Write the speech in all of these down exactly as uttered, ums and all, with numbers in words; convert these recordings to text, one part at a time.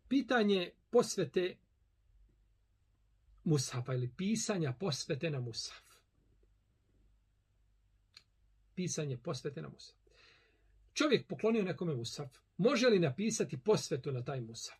Pitanje posvete mushafa ili pisanja posvete na mushaf. Pisanje posvete na mushaf. Čovjek poklonio nekome mushaf. Može li napisati posvetu na taj mushaf?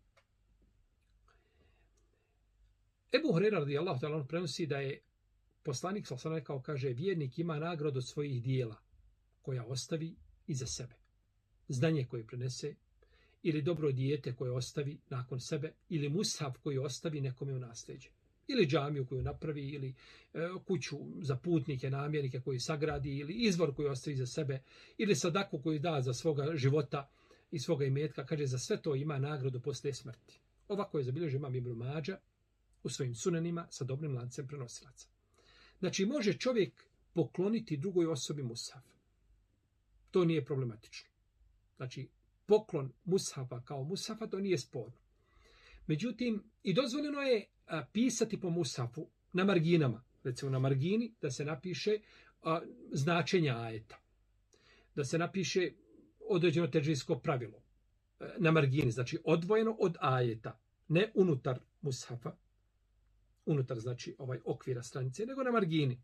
Ebu Hurajra radijallahu ta'ala prenosi da je poslanik sallallahu alejhi ve sellem kaže, vjernik ima nagradu od svojih dijela koja ostavi iza sebe. Znanje koje prenese, ili dobro dijete koje ostavi nakon sebe, ili mushaf koji ostavi nekome u nasljeđe, ili džamiju koju napravi, ili e, kuću za putnike, namjernike koji sagradi, ili izvor koji ostavi za sebe, ili sadaku koju da za svoga života i svoga imetka. Kaže, za sve to ima nagradu poslije smrti. Ovako je zabilježio imam Ibn Mađa u svojim sunanima sa dobrim lancem prenosilaca. Znači, može čovjek pokloniti drugoj osobi mushaf. To nije problematično. Znači, poklon mushafa kao mushafa, to nije sporno. Međutim, i dozvoljeno je a, pisati po mushafu na marginama. Recimo na margini da se napiše a, značenja ajeta. Da se napiše određeno teđvijsko pravilo. A, na margini, znači odvojeno od ajeta. Ne unutar mushafa. Unutar, znači, ovaj okvira stranice, nego na margini.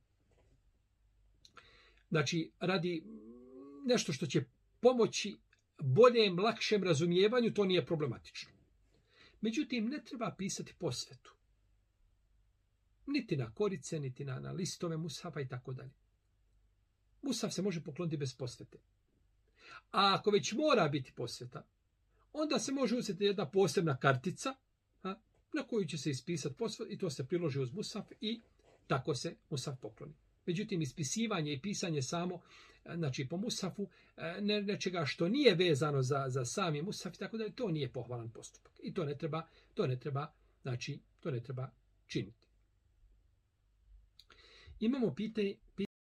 Znači, radi nešto što će pomoći boljem, lakšem razumijevanju, to nije problematično. Međutim, ne treba pisati posvetu. Niti na korice, niti na, na listove mushafa i tako dalje. Mushaf se može pokloniti bez posvete. A ako već mora biti posveta, onda se može uzeti jedna posebna kartica, a, na koju će se ispisati posvet i to se priloži uz mushaf i tako se mushaf pokloni. Međutim, ispisivanje i pisanje samo, znači po mushafu, ne, nečega što nije vezano za, za sami mushaf i tako da to nije pohvalan postupak. I to ne treba, to ne treba, znači, to ne treba činiti. Imamo pitanje,